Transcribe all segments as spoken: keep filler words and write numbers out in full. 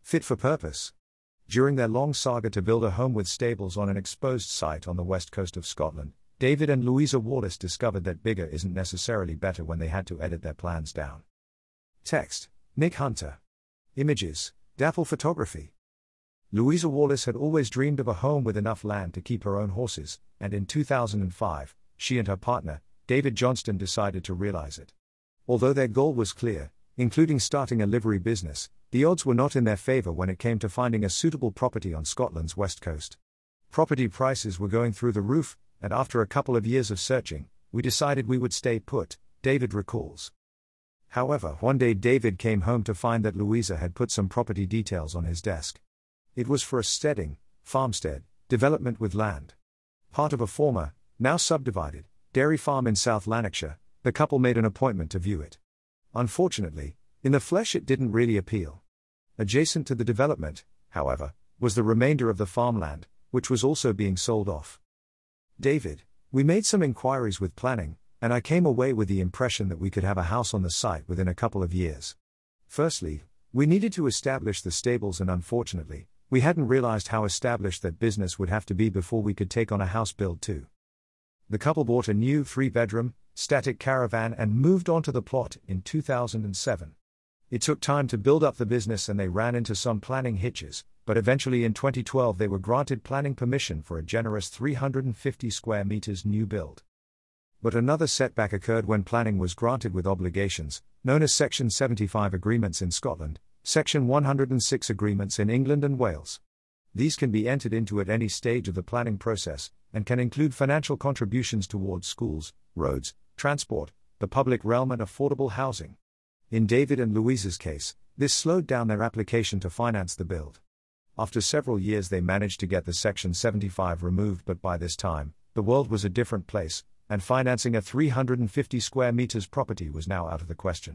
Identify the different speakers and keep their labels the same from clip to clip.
Speaker 1: Fit for purpose. During their long saga to build a home with stables on an exposed site on the west coast of Scotland, David and Louisa Wallace discovered that bigger isn't necessarily better when they had to edit their plans down. Text: Nick Hunter. Images: Dapple Photography. Louisa Wallace had always dreamed of a home with enough land to keep her own horses, and in two thousand five, she and her partner, David Johnston, decided to realize it. Although their goal was clear, including starting a livery business, the odds were not in their favor when it came to finding a suitable property on Scotland's west coast. Property prices were going through the roof, and after a couple of years of searching, we decided we would stay put, David recalls. However, one day David came home to find that Louisa had put some property details on his desk. It was for a steading, farmstead, development with land. Part of a former, now subdivided, dairy farm in South Lanarkshire. The couple made an appointment to view it. Unfortunately, in the flesh it didn't really appeal. Adjacent to the development, however, was the remainder of the farmland, which was also being sold off. David: We made some inquiries with planning, and I came away with the impression that we could have a house on the site within a couple of years. Firstly, we needed to establish the stables, and unfortunately, we hadn't realized how established that business would have to be before we could take on a house build too. The couple bought a new three-bedroom, static caravan and moved onto the plot in two thousand seven. It took time to build up the business and they ran into some planning hitches, but eventually in twenty twelve they were granted planning permission for a generous three hundred fifty square meters new build. But another setback occurred when planning was granted with obligations, known as Section seventy-five agreements in Scotland, Section one hundred six agreements in England and Wales. These can be entered into at any stage of the planning process, and can include financial contributions towards schools, roads, transport, the public realm and affordable housing. In David and Louisa's case, this slowed down their application to finance the build. After several years they managed to get the Section seventy-five removed, but by this time, the world was a different place, and financing a three hundred fifty square meters property was now out of the question.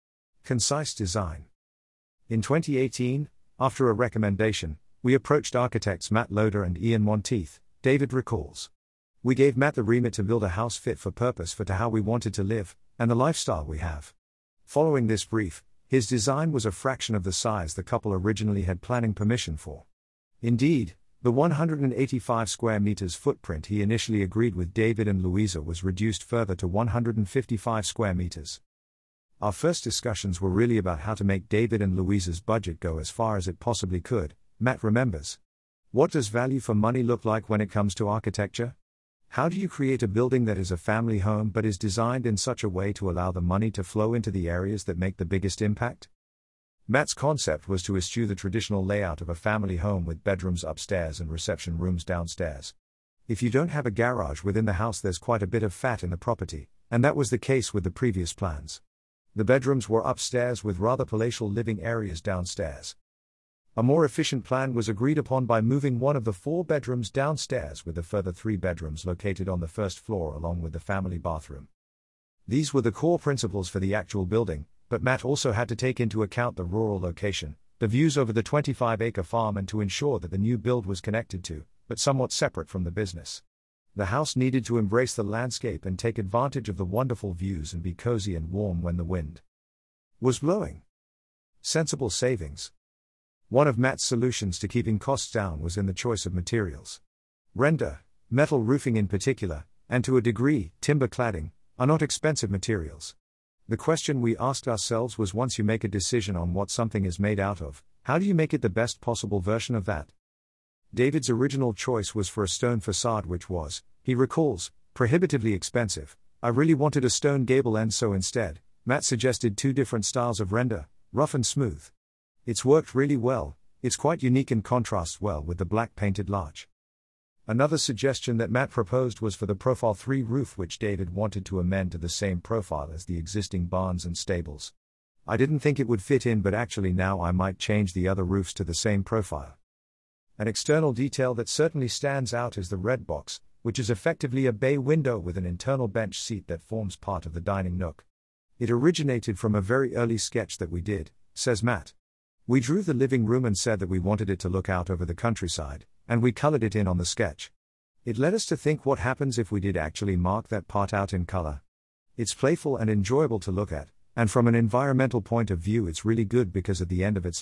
Speaker 1: Concise design. In twenty eighteen, after a recommendation, we approached architects Matt Loader and Ian Monteith, David recalls. We gave Matt the remit to build a house fit for purpose for to how we wanted to live, and the lifestyle we have. Following this brief, his design was a fraction of the size the couple originally had planning permission for. Indeed, the one hundred eighty-five square meters footprint he initially agreed with David and Louisa was reduced further to one hundred fifty-five square meters. Our first discussions were really about how to make David and Louisa's budget go as far as it possibly could, Matt remembers. What does value for money look like when it comes to architecture? How do you create a building that is a family home but is designed in such a way to allow the money to flow into the areas that make the biggest impact? Matt's concept was to eschew the traditional layout of a family home with bedrooms upstairs and reception rooms downstairs. If you don't have a garage within the house, there's quite a bit of fat in the property, and that was the case with the previous plans. The bedrooms were upstairs with rather palatial living areas downstairs. A more efficient plan was agreed upon by moving one of the four bedrooms downstairs with the further three bedrooms located on the first floor along with the family bathroom. These were the core principles for the actual building, but Matt also had to take into account the rural location, the views over the twenty-five acre farm, and to ensure that the new build was connected to, but somewhat separate from the business. The house needed to embrace the landscape and take advantage of the wonderful views and be cozy and warm when the wind was blowing. Sensible savings. One of Matt's solutions to keeping costs down was in the choice of materials. Render, metal roofing in particular, and to a degree, timber cladding, are not expensive materials. The question we asked ourselves was, once you make a decision on what something is made out of, how do you make it the best possible version of that? David's original choice was for a stone facade, which was, he recalls, prohibitively expensive. I really wanted a stone gable end, so instead, Matt suggested two different styles of render, rough and smooth. It's worked really well, it's quite unique and contrasts well with the black painted larch. Another suggestion that Matt proposed was for the Profile three roof, which David wanted to amend to the same profile as the existing barns and stables. I didn't think it would fit in, but actually now I might change the other roofs to the same profile. An external detail that certainly stands out is the red box, which is effectively a bay window with an internal bench seat that forms part of the dining nook. It originated from a very early sketch that we did, says Matt. We drew the living room and said that we wanted it to look out over the countryside, and we colored it in on the sketch. It led us to think, what happens if we did actually mark that part out in color? It's playful and enjoyable to look at, and from an environmental point of view it's really good because at the end of its life,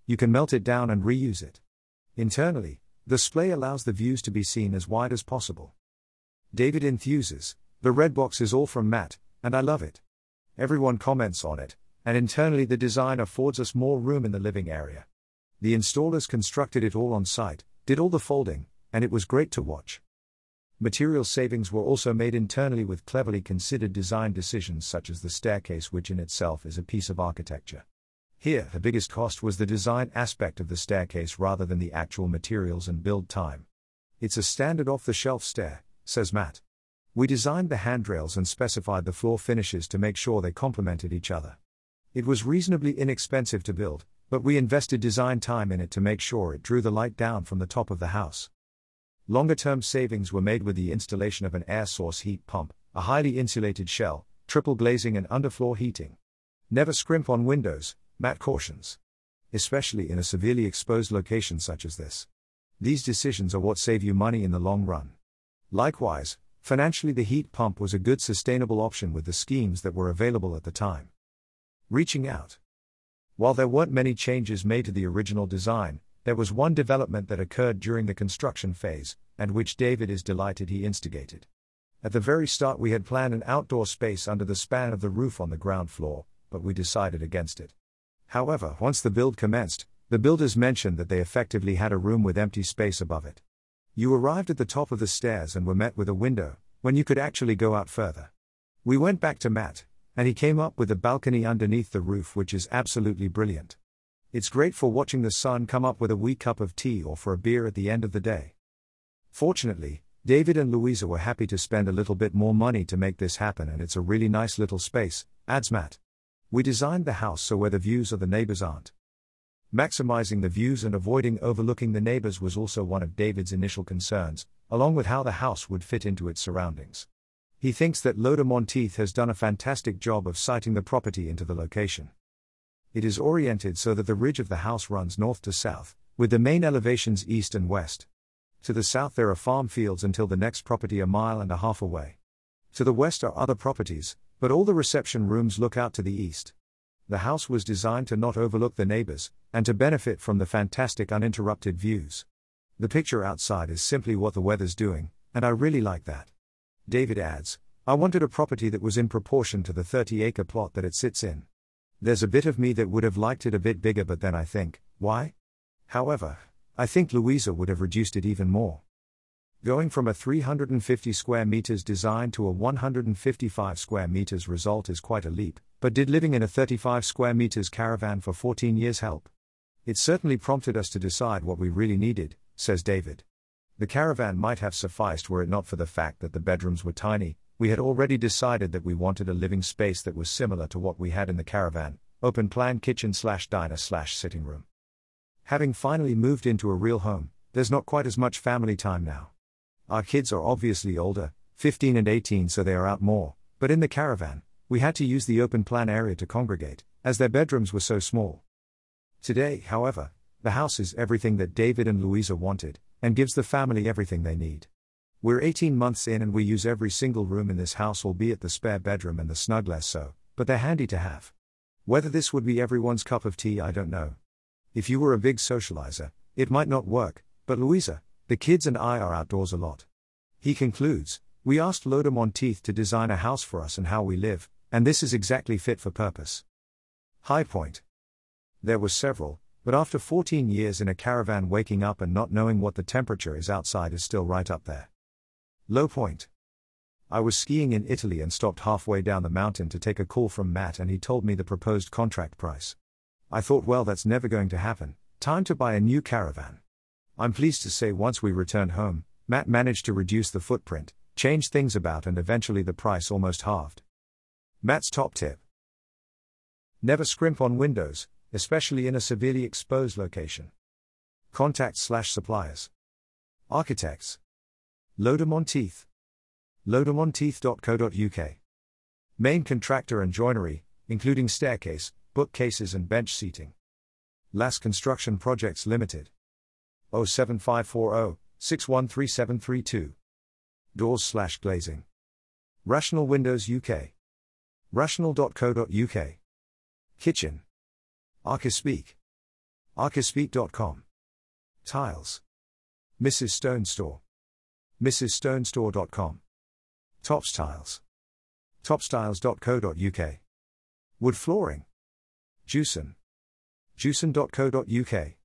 Speaker 1: you can melt it down and reuse it. Internally, the display allows the views to be seen as wide as possible. David enthuses, the red box is all from Matt, and I love it. Everyone comments on it, and internally the design affords us more room in the living area. The installers constructed it all on site, did all the folding, and it was great to watch. Material savings were also made internally with cleverly considered design decisions such as the staircase, which in itself is a piece of architecture. Here, the biggest cost was the design aspect of the staircase rather than the actual materials and build time. It's a standard off-the-shelf stair, says Matt. We designed the handrails and specified the floor finishes to make sure they complemented each other. It was reasonably inexpensive to build, but we invested design time in it to make sure it drew the light down from the top of the house. Longer-term savings were made with the installation of an air source heat pump, a highly insulated shell, triple glazing and underfloor heating. Never scrimp on windows, Matt cautions. Especially in a severely exposed location such as this. These decisions are what save you money in the long run. Likewise, financially the heat pump was a good sustainable option with the schemes that were available at the time. Reaching out. While there weren't many changes made to the original design, there was one development that occurred during the construction phase, and which David is delighted he instigated. At the very start we had planned an outdoor space under the span of the roof on the ground floor, but we decided against it. However, once the build commenced, the builders mentioned that they effectively had a room with empty space above it. You arrived at the top of the stairs and were met with a window, when you could actually go out further. We went back to Matt, and he came up with a balcony underneath the roof, which is absolutely brilliant. It's great for watching the sun come up with a wee cup of tea or for a beer at the end of the day. Fortunately, David and Louisa were happy to spend a little bit more money to make this happen, and it's a really nice little space, adds Matt. We designed the house so where the views of the neighbors aren't. Maximizing the views and avoiding overlooking the neighbors was also one of David's initial concerns, along with how the house would fit into its surroundings. He thinks that Loader Monteith has done a fantastic job of siting the property into the location. It is oriented so that the ridge of the house runs north to south, with the main elevations east and west. To the south there are farm fields until the next property a mile and a half away. To the west are other properties, but all the reception rooms look out to the east. The house was designed to not overlook the neighbors, and to benefit from the fantastic uninterrupted views. The picture outside is simply what the weather's doing, and I really like that. David adds, I wanted a property that was in proportion to the thirty acre plot that it sits in. There's a bit of me that would have liked it a bit bigger, but then I think, why? However, I think Louisa would have reduced it even more. Going from a three hundred fifty square meters design to a one hundred fifty-five square meters result is quite a leap, but did living in a thirty-five square meters caravan for fourteen years help? It certainly prompted us to decide what we really needed, says David. The caravan might have sufficed were it not for the fact that the bedrooms were tiny. We had already decided that we wanted a living space that was similar to what we had in the caravan, open plan kitchen slash diner slash sitting room. Having finally moved into a real home, there's not quite as much family time now. Our kids are obviously older, fifteen and eighteen, so they are out more, but in the caravan, we had to use the open plan area to congregate, as their bedrooms were so small. Today, however, the house is everything that David and Louisa wanted, and gives the family everything they need. We're eighteen months in and we use every single room in this house, albeit the spare bedroom and the snug less so, but they're handy to have. Whether this would be everyone's cup of tea, I don't know. If you were a big socializer, it might not work, but Louisa, the kids and I are outdoors a lot. He concludes, we asked Loader Monteith to design a house for us and how we live, and this is exactly fit for purpose. High point. There were several, but after fourteen years in a caravan, waking up and not knowing what the temperature is outside is still right up there. Low point. I was skiing in Italy and stopped halfway down the mountain to take a call from Matt, and he told me the proposed contract price. I thought, well, that's never going to happen, time to buy a new caravan. I'm pleased to say once we returned home, Matt managed to reduce the footprint, change things about, and eventually the price almost halved. Matt's top tip. Never scrimp on windows, especially in a severely exposed location. Contacts slash suppliers. Architects. Loader Monteith. loader monteith dot co dot U K. Main contractor and joinery, including staircase, bookcases and bench seating. Lass Construction Projects Limited. oh seven five four oh, six one three seven three two. Doors slash glazing. Rational Windows U K. rational dot co dot U K. Kitchen. Archispeak. Archispeak dot com. Tiles. Missus Stone Store. Missus Stone Store dot com. Tops Tiles. Topstiles dot co dot uk. Wood Flooring. Jewson. Jewson dot co dot uk.